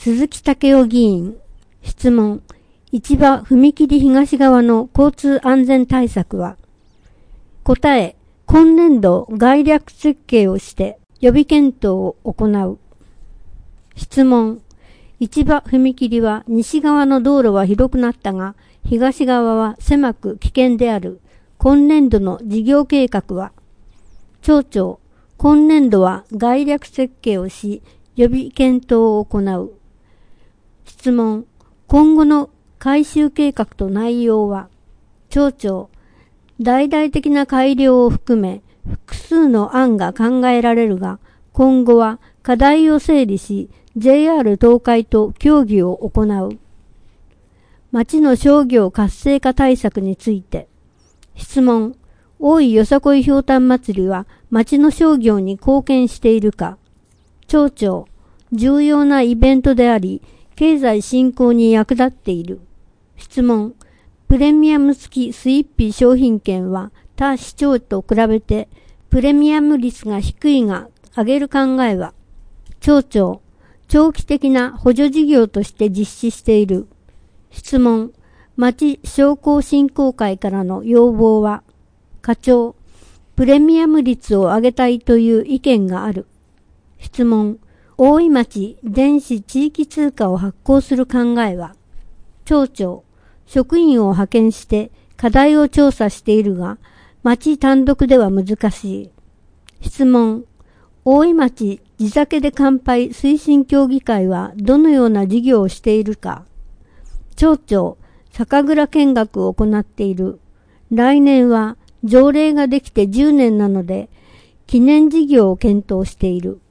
鈴木武雄議員。質問。市場踏切東側の交通安全対策は？答え。今年度概略設計をして予備検討を行う。質問。市場踏切は西側の道路は広くなったが、東側は狭く危険である。今年度の事業計画は？町長。今年度は概略設計をし、予備検討を行う。質問。今後の改修計画と内容は？町長。大々的な改良を含め、複数の案が考えられるが、今後は課題を整理し、JR 東海と協議を行う。町の商業活性化対策について。質問。大井よさこいひょうたん祭りは町の商業に貢献しているか？町長。重要なイベントであり、経済振興に役立っている。質問。プレミアム付きスイッピ商品券は他市町と比べてプレミアム率が低いが上げる考えは？町長。長期的な補助事業として実施している。質問。町商工振興会からの要望は？課長。プレミアム率を上げたいという意見がある。質問。大井町電子地域通貨を発行する考えは？町長。職員を派遣して課題を調査しているが、町単独では難しい。質問。大井町地酒で乾杯推進協議会はどのような事業をしているか？町長。酒蔵見学を行っている。来年は条例ができて10年なので、記念事業を検討している。